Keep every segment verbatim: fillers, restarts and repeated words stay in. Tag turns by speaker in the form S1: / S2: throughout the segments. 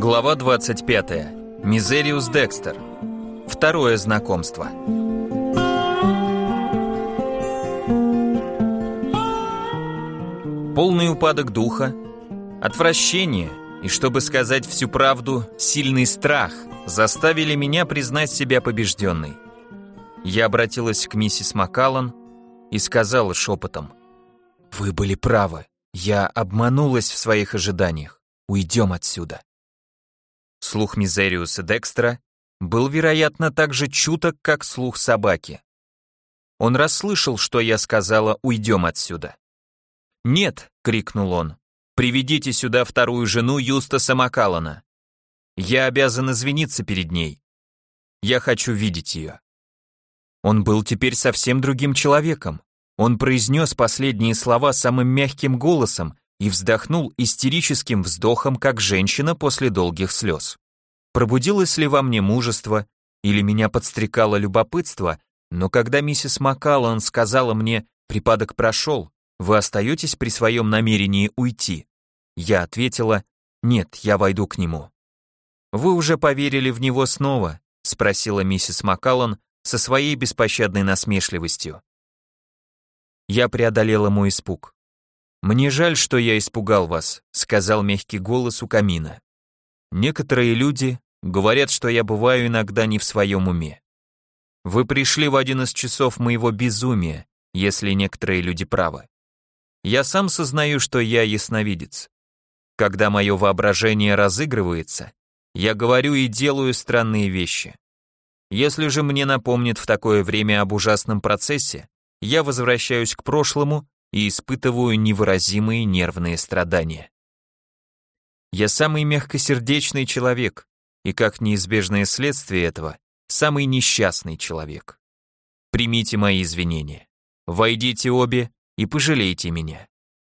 S1: Глава двадцать пятая. Мизериус Декстер. Второе знакомство. Полный упадок духа, отвращение и, чтобы сказать всю правду, сильный страх заставили меня признать себя побежденной. Я обратилась к миссис Маккаллан и сказала шепотом: «Вы были правы, я обманулась в своих ожиданиях. Уйдем отсюда». Слух Мизериуса Декстера был, вероятно, так же чуток, как слух собаки. Он расслышал, что я сказала «уйдем отсюда». «Нет!» — крикнул он. «Приведите сюда вторую жену Юстаса Маккаллана. Я обязан извиниться перед ней. Я хочу видеть ее». Он был теперь совсем другим человеком. Он произнес последние слова самым мягким голосом и вздохнул истерическим вздохом, как женщина после долгих слез. Пробудилось ли во мне мужество, или меня подстрекало любопытство, но когда миссис Маккаллан сказала мне «припадок прошел, вы остаетесь при своем намерении уйти», я ответила «нет, я войду к нему». «Вы уже поверили в него снова?» — спросила миссис Маккаллан со своей беспощадной насмешливостью. Я преодолела мой испуг. «Мне жаль, что я испугал вас», — сказал мягкий голос у камина. «Некоторые люди говорят, что я бываю иногда не в своем уме. Вы пришли в один из часов моего безумия, если некоторые люди правы. Я сам сознаю, что я ясновидец. Когда мое воображение разыгрывается, я говорю и делаю странные вещи. Если же мне напомнит в такое время об ужасном процессе, я возвращаюсь к прошлому и испытываю невыразимые нервные страдания. Я самый мягкосердечный человек, и как неизбежное следствие этого, самый несчастный человек. Примите мои извинения. Войдите обе и пожалейте меня».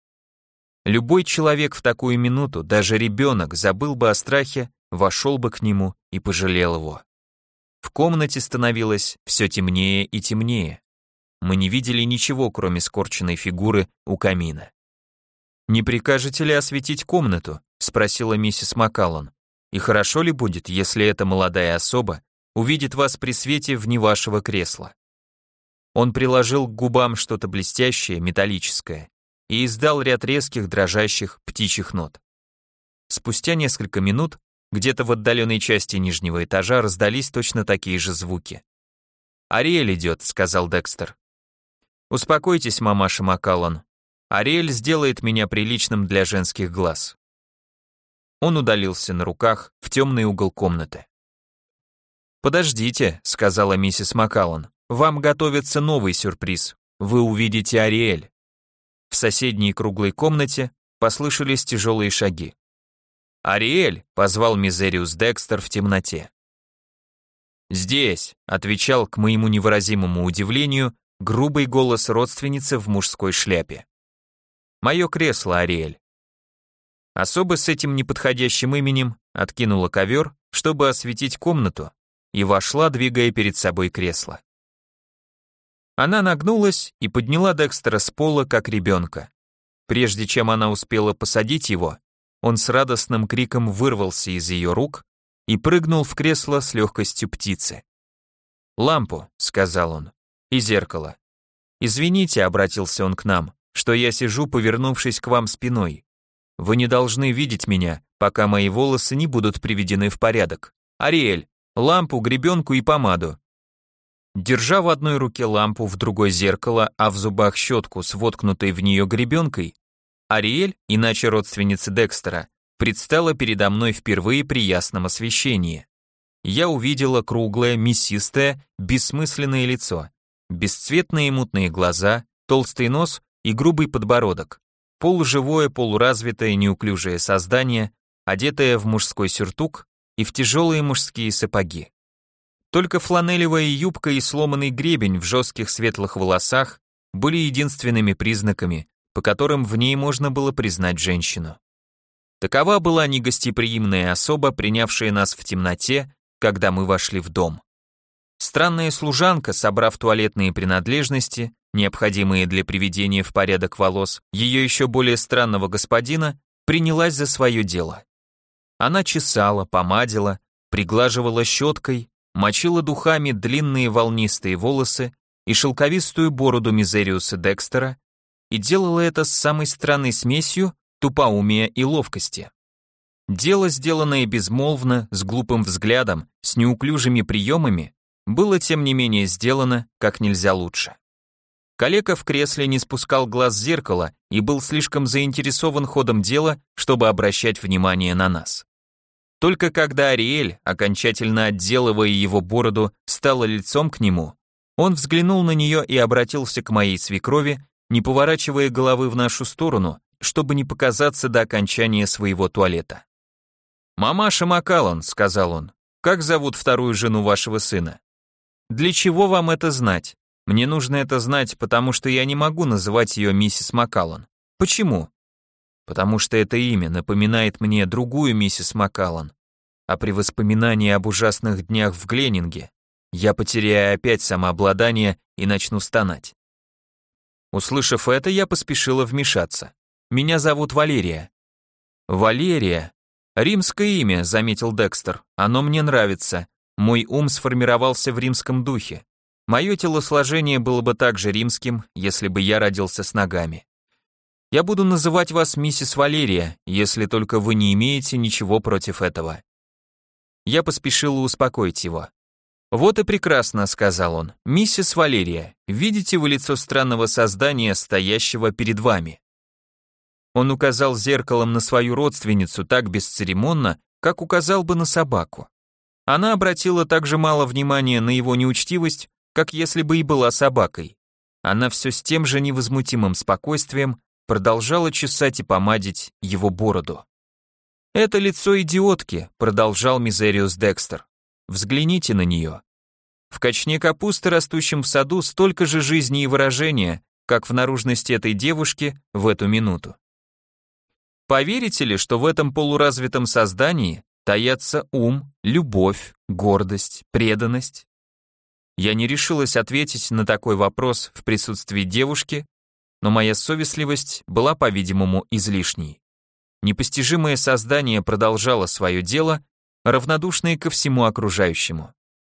S1: Любой человек в такую минуту, даже ребенок, забыл бы о страхе, вошел бы к нему и пожалел его. В комнате становилось все темнее и темнее. Мы не видели ничего, кроме скорченной фигуры у камина. «Не прикажете ли осветить комнату?» — спросила миссис Маккаллан. «И хорошо ли будет, если эта молодая особа увидит вас при свете вне вашего кресла?» Он приложил к губам что-то блестящее, металлическое, и издал ряд резких, дрожащих птичьих нот. Спустя несколько минут где-то в отдаленной части нижнего этажа раздались точно такие же звуки. «Ариэль идет», — сказал Декстер. «Успокойтесь, мамаша Маккаллан. Ариэль сделает меня приличным для женских глаз». Он удалился на руках в темный угол комнаты. «Подождите», — сказала миссис Маккаллан. «Вам готовится новый сюрприз. Вы увидите Ариэль». В соседней круглой комнате послышались тяжелые шаги. «Ариэль», — позвал Мизериус Декстер в темноте. «Здесь», — отвечал к моему невыразимому удивлению грубый голос родственницы в мужской шляпе. «Мое кресло, Ариэль». Особо с этим неподходящим именем откинула ковер, чтобы осветить комнату, и вошла, двигая перед собой кресло. Она нагнулась и подняла Декстера с пола, как ребенка. Прежде чем она успела посадить его, он с радостным криком вырвался из ее рук и прыгнул в кресло с легкостью птицы. «Лампу», — сказал он, — «и зеркало». «Извините», — обратился он к нам, — «что я сижу, повернувшись к вам спиной. Вы не должны видеть меня, пока мои волосы не будут приведены в порядок. Ариэль, лампу, гребенку и помаду». Держа в одной руке лампу, в другой зеркало, а в зубах щетку с воткнутой в нее гребенкой, Ариэль, иначе родственница Декстера, предстала передо мной впервые при ясном освещении. Я увидела круглое, мясистое, бессмысленное лицо, бесцветные мутные глаза, толстый нос и грубый подбородок, полуживое, полуразвитое, неуклюжее создание, одетое в мужской сюртук и в тяжелые мужские сапоги. Только фланелевая юбка и сломанный гребень в жестких светлых волосах были единственными признаками, по которым в ней можно было признать женщину. Такова была негостеприимная особа, принявшая нас в темноте, когда мы вошли в дом. Странная служанка, собрав туалетные принадлежности, необходимые для приведения в порядок волос ее еще более странного господина, принялась за свое дело. Она чесала, помадила, приглаживала щеткой, мочила духами длинные волнистые волосы и шелковистую бороду Мизериуса Декстера и делала это с самой странной смесью тупоумия и ловкости. Дело, сделанное безмолвно, с глупым взглядом, с неуклюжими приемами, было тем не менее сделано как нельзя лучше. Калека в кресле не спускал глаз с зеркала и был слишком заинтересован ходом дела, чтобы обращать внимание на нас. Только когда Ариэль, окончательно отделывая его бороду, стала лицом к нему, он взглянул на нее и обратился к моей свекрови, не поворачивая головы в нашу сторону, чтобы не показаться до окончания своего туалета. «Мамаша Маккаллан», — сказал он, — «как зовут вторую жену вашего сына?» «Для чего вам это знать? Мне нужно это знать, потому что я не могу называть ее миссис Маккаллан. Почему?» «Потому что это имя напоминает мне другую миссис Маккаллан, а при воспоминании об ужасных днях в Гленнинге я потеряю опять самообладание и начну стонать». Услышав это, я поспешила вмешаться. «Меня зовут Валерия». «Валерия? Римское имя», — заметил Декстер. «Оно мне нравится. Мой ум сформировался в римском духе. Мое телосложение было бы также римским, если бы я родился с ногами. Я буду называть вас миссис Валерия, если только вы не имеете ничего против этого». Я поспешила успокоить его. «Вот и прекрасно», — сказал он. «Миссис Валерия, видите вы лицо странного создания, стоящего перед вами?» Он указал зеркалом на свою родственницу так бесцеремонно, как указал бы на собаку. Она обратила так же мало внимания на его неучтивость, как если бы и была собакой. Она все с тем же невозмутимым спокойствием продолжала чесать и помадить его бороду. «Это лицо идиотки», — продолжал Мизериус Декстер. «Взгляните на нее. В качне капусты, растущем в саду, столько же жизни и выражения, как в наружности этой девушки в эту минуту. Поверите ли, что в этом полуразвитом создании таятся ум, любовь, гордость, преданность?» Я не решилась ответить на такой вопрос в присутствии девушки, но моя совестливость была, по-видимому, излишней. Непостижимое создание продолжало свое дело, равнодушное ко всему окружающему.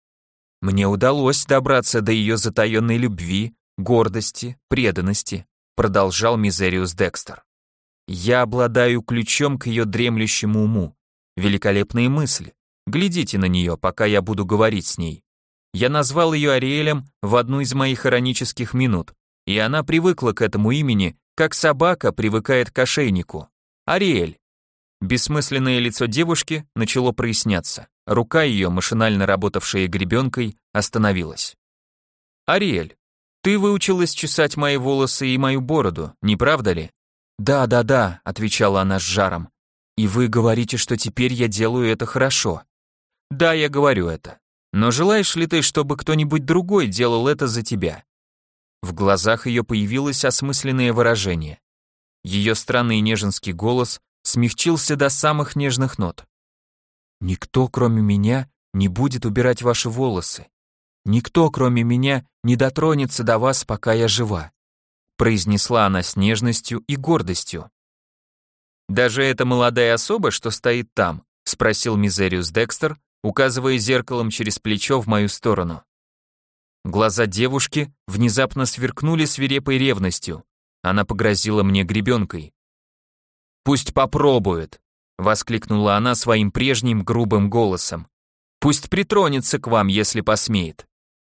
S1: Мне удалось добраться до ее затаенной любви, гордости, преданности, продолжал Мизериус Декстер. Я обладаю ключом к ее дремлющему уму. Великолепные мысли. Глядите на нее, пока я буду говорить с ней. Я назвал ее Ариэлем в одну из моих иронических минут, и она привыкла к этому имени, как собака привыкает к ошейнику. Ариэль. Бессмысленное лицо девушки начало проясняться. Рука ее, машинально работавшая гребенкой, остановилась. «Ариэль, ты выучилась чесать мои волосы и мою бороду, не правда ли?» «Да, да, да», — отвечала она с жаром. «И вы говорите, что теперь я делаю это хорошо». «Да, я говорю это. Но желаешь ли ты, чтобы кто-нибудь другой делал это за тебя?» В глазах ее появилось осмысленное выражение. Ее странный неженский голос смягчился до самых нежных нот. «Никто, кроме меня, не будет убирать ваши волосы. Никто, кроме меня, не дотронется до вас, пока я жива», произнесла она с нежностью и гордостью. «Даже эта молодая особа, что стоит там?» спросил Мизериус Декстер, указывая зеркалом через плечо в мою сторону. Глаза девушки внезапно сверкнули свирепой ревностью. Она погрозила мне гребенкой. «Пусть попробует», — воскликнула она своим прежним грубым голосом. «Пусть притронется к вам, если посмеет».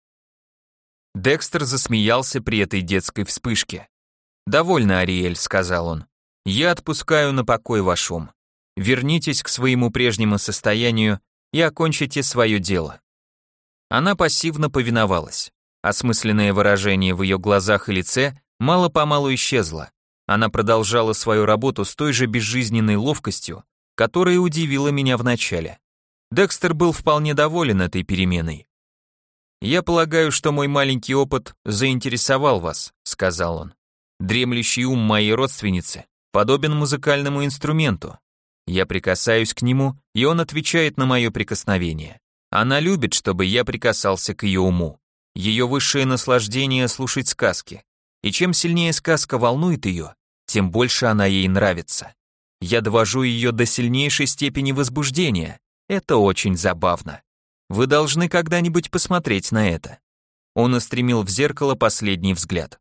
S1: Декстер засмеялся при этой детской вспышке. «Довольно, Ариэль», — сказал он. «Я отпускаю на покой ваш ум. Вернитесь к своему прежнему состоянию и окончите свое дело». Она пассивно повиновалась. Осмысленное выражение в ее глазах и лице мало-помалу исчезло. Она продолжала свою работу с той же безжизненной ловкостью, которая удивила меня вначале. Декстер был вполне доволен этой переменой. «Я полагаю, что мой маленький опыт заинтересовал вас», — сказал он. «Дремлющий ум моей родственницы подобен музыкальному инструменту. Я прикасаюсь к нему, и он отвечает на мое прикосновение. Она любит, чтобы я прикасался к ее уму. Ее высшее наслаждение — слушать сказки. И чем сильнее сказка волнует ее, тем больше она ей нравится. Я довожу ее до сильнейшей степени возбуждения. Это очень забавно. Вы должны когда-нибудь посмотреть на это». Он устремил в зеркало последний взгляд.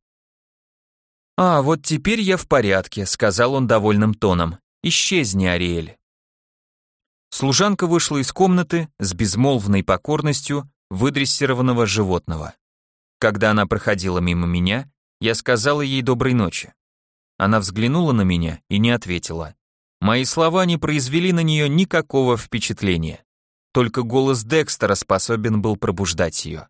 S1: «А, вот теперь я в порядке», — сказал он довольным тоном. «Исчезни, Ариэль». Служанка вышла из комнаты с безмолвной покорностью выдрессированного животного. Когда она проходила мимо меня, я сказала ей доброй ночи. Она взглянула на меня и не ответила. Мои слова не произвели на нее никакого впечатления. Только голос Декстера способен был пробуждать ее.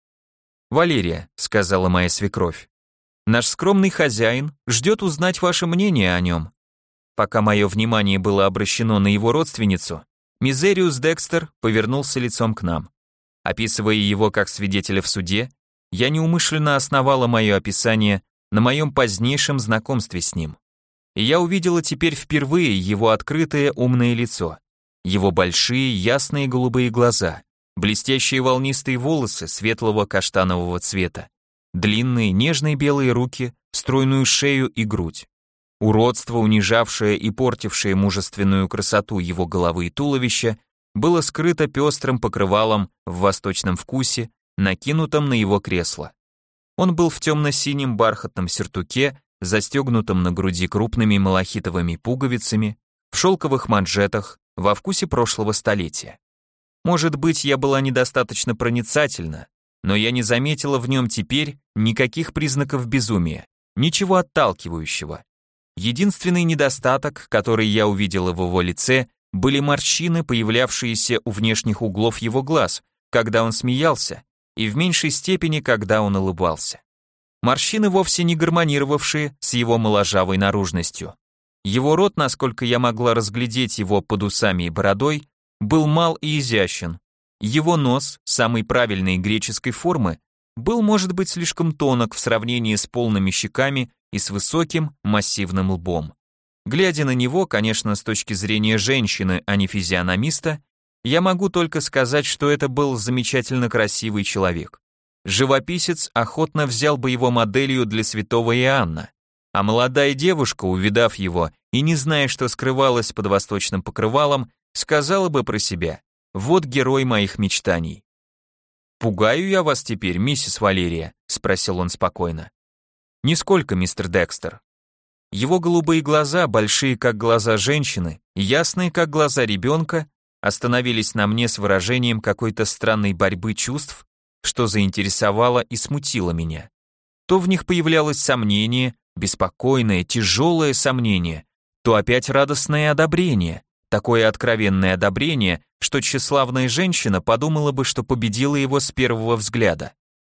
S1: «Валерия», — сказала моя свекровь, — «наш скромный хозяин ждет узнать ваше мнение о нем». Пока мое внимание было обращено на его родственницу, Мизериус Декстер повернулся лицом к нам. Описывая его как свидетеля в суде, я неумышленно основала мое описание на моем позднейшем знакомстве с ним. И я увидела теперь впервые его открытое умное лицо, его большие ясные голубые глаза, блестящие волнистые волосы светлого каштанового цвета, длинные нежные белые руки, стройную шею и грудь. Уродство, унижавшее и портившее мужественную красоту его головы и туловища, было скрыто пестрым покрывалом в восточном вкусе, накинутом на его кресло. Он был в темно-синем бархатном сюртуке, застегнутом на груди крупными малахитовыми пуговицами, в шелковых манжетах, во вкусе прошлого столетия. Может быть, я была недостаточно проницательна, но я не заметила в нем теперь никаких признаков безумия, ничего отталкивающего. Единственный недостаток, который я увидела в его лице, были морщины, появлявшиеся у внешних углов его глаз, когда он смеялся, и в меньшей степени, когда он улыбался. Морщины вовсе не гармонировавшие с его моложавой наружностью. Его рот, насколько я могла разглядеть его под усами и бородой, был мал и изящен. Его нос, самой правильной греческой формы, был, может быть, слишком тонок в сравнении с полными щеками и с высоким массивным лбом. Глядя на него, конечно, с точки зрения женщины, а не физиономиста, я могу только сказать, что это был замечательно красивый человек. Живописец охотно взял бы его моделью для святого Иоанна, а молодая девушка, увидав его и не зная, что скрывалось под восточным покрывалом, сказала бы про себя: «Вот герой моих мечтаний». «Пугаю я вас теперь, миссис Валерия?» — спросил он спокойно. «Нисколько, мистер Декстер». Его голубые глаза, большие как глаза женщины, ясные как глаза ребенка, остановились на мне с выражением какой-то странной борьбы чувств, что заинтересовало и смутило меня. То в них появлялось сомнение, беспокойное, тяжелое сомнение, то опять радостное одобрение, такое откровенное одобрение, что тщеславная женщина подумала бы, что победила его с первого взгляда.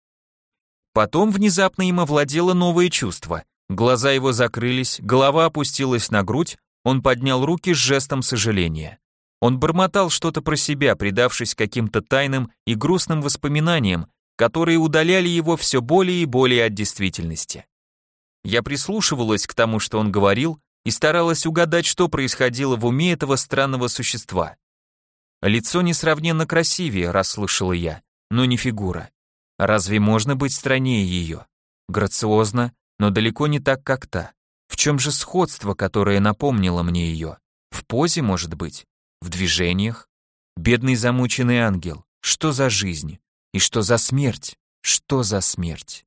S1: Потом внезапно им овладело новое чувство. Глаза его закрылись, голова опустилась на грудь, он поднял руки с жестом сожаления. Он бормотал что-то про себя, предавшись каким-то тайным и грустным воспоминаниям, которые удаляли его все более и более от действительности. Я прислушивалась к тому, что он говорил, и старалась угадать, что происходило в уме этого странного существа. Лицо несравненно красивее, расслышала я, но не фигура. Разве можно быть стройнее ее? Грациозно, но далеко не так, как та. В чем же сходство, которое напомнило мне ее? В позе, может быть? В движениях? Бедный замученный ангел. Что за жизнь? И что за смерть? Что за смерть?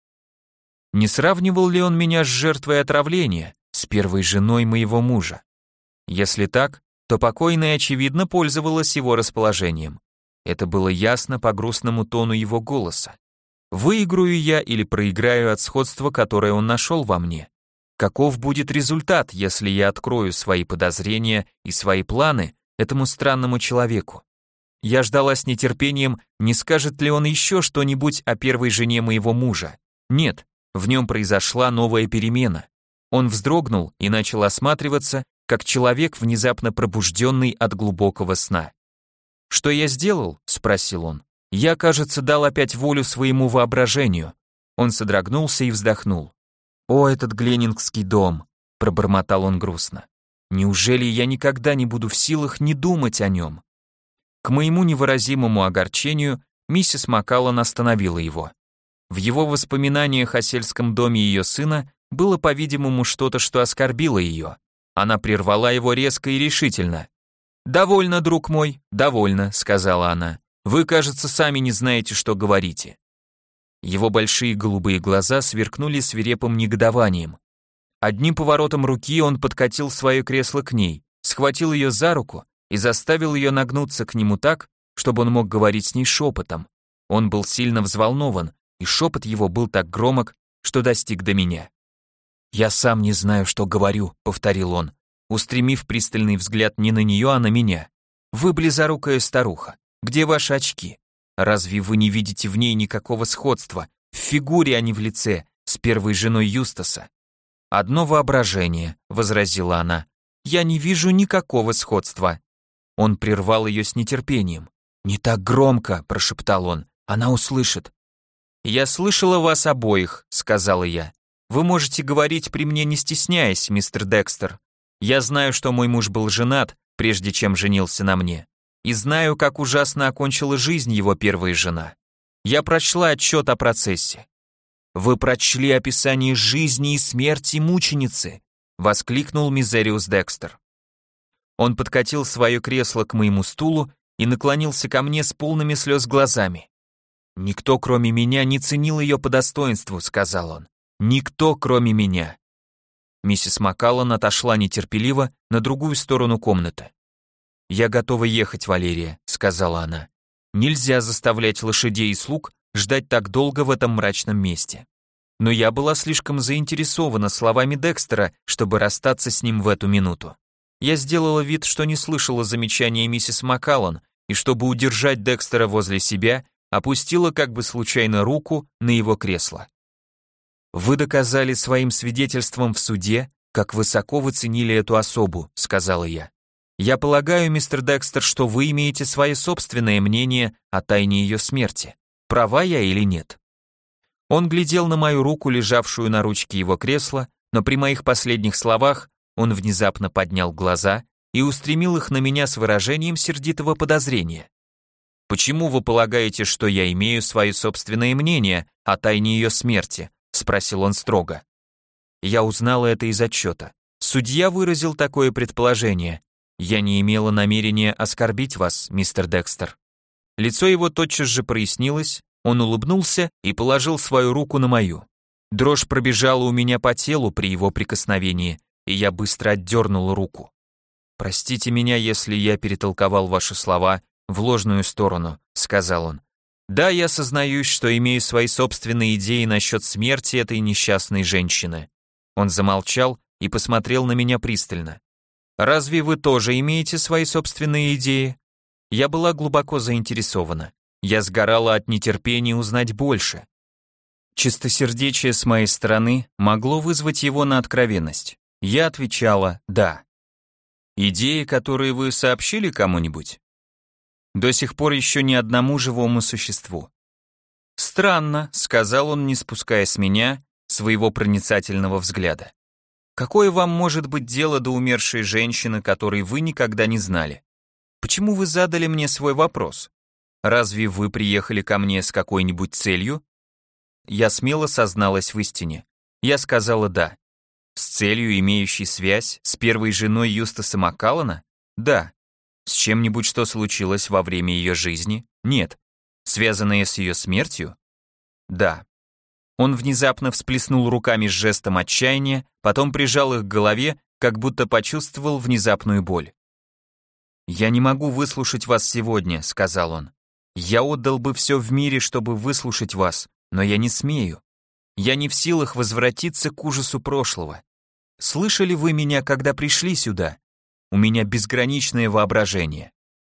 S1: Не сравнивал ли он меня с жертвой отравления, с первой женой моего мужа? Если так, то покойная, очевидно, пользовалась его расположением. Это было ясно по грустному тону его голоса. Выиграю я или проиграю от сходства, которое он нашел во мне? Каков будет результат, если я открою свои подозрения и свои планы этому странному человеку? Я ждала с нетерпением, не скажет ли он еще что-нибудь о первой жене моего мужа. Нет, в нем произошла новая перемена. Он вздрогнул и начал осматриваться, как человек, внезапно пробужденный от глубокого сна. «Что я сделал?» — спросил он. «Я, кажется, дал опять волю своему воображению». Он содрогнулся и вздохнул. «О, этот гленингский дом!» — пробормотал он грустно. «Неужели я никогда не буду в силах не думать о нем?» К моему невыразимому огорчению миссис Маккаллан остановила его. В его воспоминаниях о сельском доме ее сына было, по-видимому, что-то, что оскорбило ее. Она прервала его резко и решительно. «Довольно, друг мой, довольно», — сказала она. «Вы, кажется, сами не знаете, что говорите». Его большие голубые глаза сверкнули свирепым негодованием. Одним поворотом руки он подкатил свое кресло к ней, схватил ее за руку и заставил ее нагнуться к нему так, чтобы он мог говорить с ней шепотом. Он был сильно взволнован, и шепот его был так громок, что достиг до меня. «Я сам не знаю, что говорю», — повторил он, устремив пристальный взгляд не на нее, а на меня. «Вы близорукая старуха. Где ваши очки? Разве вы не видите в ней никакого сходства, в фигуре, а не в лице, с первой женой Юстаса?» «Одно воображение», — возразила она. «Я не вижу никакого сходства». Он прервал ее с нетерпением. «Не так громко», — прошептал он, — «она услышит». «Я слышала вас обоих», — сказала я. «Вы можете говорить при мне, не стесняясь, мистер Декстер. Я знаю, что мой муж был женат, прежде чем женился на мне, и знаю, как ужасно окончила жизнь его первая жена. Я прочла отчет о процессе». «Вы прочли описание жизни и смерти мученицы», — воскликнул Мизериус Декстер. Он подкатил свое кресло к моему стулу и наклонился ко мне с полными слез глазами. «Никто, кроме меня, не ценил ее по достоинству», — сказал он. «Никто, кроме меня». Миссис Маккаллан отошла нетерпеливо на другую сторону комнаты. «Я готова ехать, Валерия», — сказала она. «Нельзя заставлять лошадей и слуг ждать так долго в этом мрачном месте». Но я была слишком заинтересована словами Декстера, чтобы расстаться с ним в эту минуту. Я сделала вид, что не слышала замечания миссис Маккаллан, и чтобы удержать Декстера возле себя, опустила как бы случайно руку на его кресло. «Вы доказали своим свидетельством в суде, как высоко вы ценили эту особу», — сказала я. «Я полагаю, мистер Декстер, что вы имеете свое собственное мнение о тайне ее смерти. Права я или нет?» Он глядел на мою руку, лежавшую на ручке его кресла, но при моих последних словах он внезапно поднял глаза и устремил их на меня с выражением сердитого подозрения. «Почему вы полагаете, что я имею свое собственное мнение о тайне ее смерти?» — спросил он строго. Я узнала это из отчета. Судья выразил такое предположение. Я не имела намерения оскорбить вас, мистер Декстер. Лицо его тотчас же прояснилось, он улыбнулся и положил свою руку на мою. Дрожь пробежала у меня по телу при его прикосновении, и я быстро отдернул руку. «Простите меня, если я перетолковал ваши слова в ложную сторону», — сказал он. «Да, я сознаюсь, что имею свои собственные идеи насчет смерти этой несчастной женщины». Он замолчал и посмотрел на меня пристально. «Разве вы тоже имеете свои собственные идеи?» Я была глубоко заинтересована. Я сгорала от нетерпения узнать больше. Чистосердечие с моей стороны могло вызвать его на откровенность. Я отвечала «да». «Идеи, которые вы сообщили кому-нибудь?» «До сих пор еще ни одному живому существу». «Странно», — сказал он, не спуская с меня своего проницательного взгляда. «Какое вам может быть дело до умершей женщины, которой вы никогда не знали? Почему вы задали мне свой вопрос? Разве вы приехали ко мне с какой-нибудь целью?» Я смело созналась в истине. Я сказала «да». «С целью, имеющей связь с первой женой Юстаса Маккаллана?» «Да». «С чем-нибудь, что случилось во время ее жизни?» «Нет». «Связанное с ее смертью?» «Да». Он внезапно всплеснул руками с жестом отчаяния, потом прижал их к голове, как будто почувствовал внезапную боль. «Я не могу выслушать вас сегодня», — сказал он. «Я отдал бы все в мире, чтобы выслушать вас, но я не смею. Я не в силах возвратиться к ужасу прошлого. Слышали вы меня, когда пришли сюда? У меня безграничное воображение.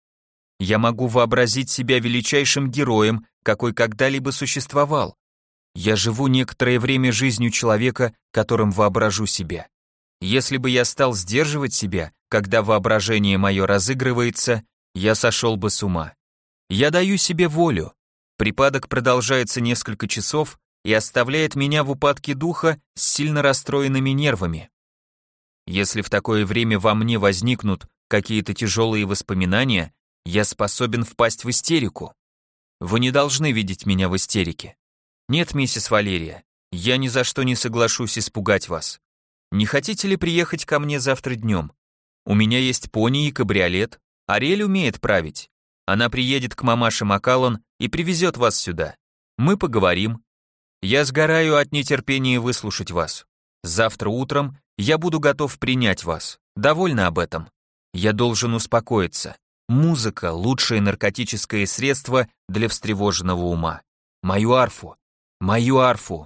S1: Я могу вообразить себя величайшим героем, какой когда-либо существовал. Я живу некоторое время жизнью человека, которым воображу себя. Если бы я стал сдерживать себя, когда воображение мое разыгрывается, я сошел бы с ума. Я даю себе волю. Припадок продолжается несколько часов и оставляет меня в упадке духа с сильно расстроенными нервами. Если в такое время во мне возникнут какие-то тяжелые воспоминания, я способен впасть в истерику. Вы не должны видеть меня в истерике. Нет, миссис Валерия, я ни за что не соглашусь испугать вас. Не хотите ли приехать ко мне завтра днем? У меня есть пони и кабриолет. Ариэль умеет править. Она приедет к мамаше Макаллан и привезет вас сюда. Мы поговорим. Я сгораю от нетерпения выслушать вас. Завтра утром я буду готов принять вас. Довольно об этом. Я должен успокоиться. Музыка – лучшее наркотическое средство для встревоженного ума. Мою арфу. Мою арфу.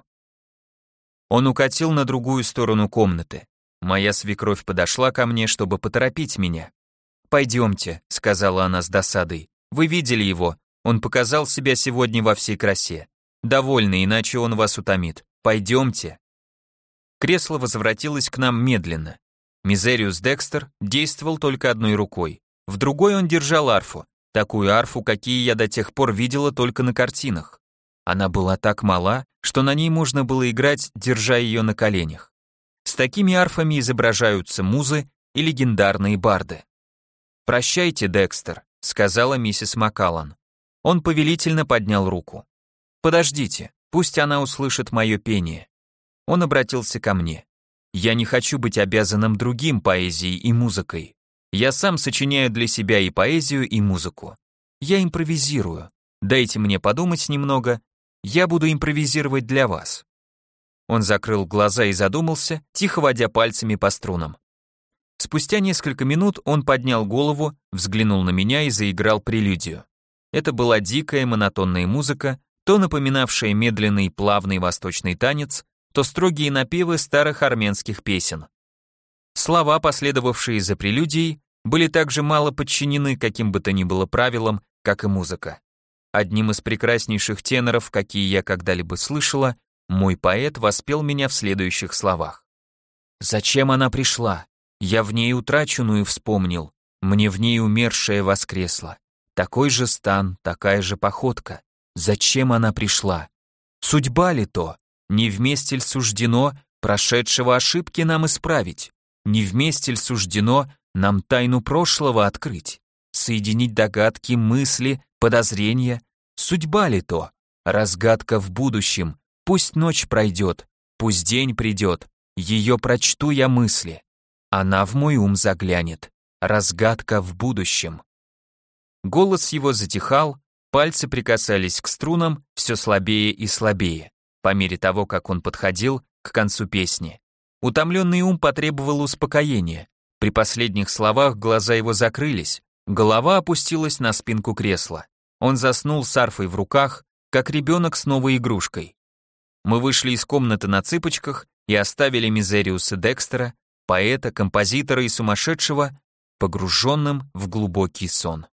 S1: Он укатил на другую сторону комнаты. Моя свекровь подошла ко мне, чтобы поторопить меня. «Пойдемте», — сказала она с досадой. «Вы видели его? Он показал себя сегодня во всей красе. Довольно, иначе он вас утомит. Пойдемте». Кресло возвратилось к нам медленно. Мизериус Декстер действовал только одной рукой. В другой он держал арфу. Такую арфу, какие я до тех пор видела только на картинах. Она была так мала, что на ней можно было играть, держа ее на коленях. С такими арфами изображаются музы и легендарные барды. «Прощайте, Декстер», — сказала миссис Макаллан. Он повелительно поднял руку. «Подождите, пусть она услышит мое пение». Он обратился ко мне. «Я не хочу быть обязанным другим поэзией и музыкой. Я сам сочиняю для себя и поэзию, и музыку. Я импровизирую. Дайте мне подумать немного. Я буду импровизировать для вас». Он закрыл глаза и задумался, тихо водя пальцами по струнам. Спустя несколько минут он поднял голову, взглянул на меня и заиграл прелюдию. Это была дикая монотонная музыка, то напоминавшая медленный плавный восточный танец, то строгие напевы старых армянских песен. Слова, последовавшие за прелюдией, были также мало подчинены каким бы то ни было правилам, как и музыка. Одним из прекраснейших теноров, какие я когда-либо слышала, мой поэт воспел меня в следующих словах. «Зачем она пришла? Я в ней утраченную вспомнил, мне в ней умершая воскресла. Такой же стан, такая же походка. Зачем она пришла? Судьба ли то? Не вместе ль суждено прошедшего ошибки нам исправить? Не вместе ль суждено нам тайну прошлого открыть? Соединить догадки, мысли, подозрения? Судьба ли то? Разгадка в будущем. Пусть ночь пройдет, пусть день придет, ее прочту я мысли. Она в мой ум заглянет. Разгадка в будущем». Голос его затихал, пальцы прикасались к струнам все слабее и слабее, по мере того, как он подходил к концу песни. Утомленный ум потребовал успокоения. При последних словах глаза его закрылись, голова опустилась на спинку кресла. Он заснул с арфой в руках, как ребенок с новой игрушкой. Мы вышли из комнаты на цыпочках и оставили Мизериуса Декстера, поэта, композитора и сумасшедшего, погруженным в глубокий сон.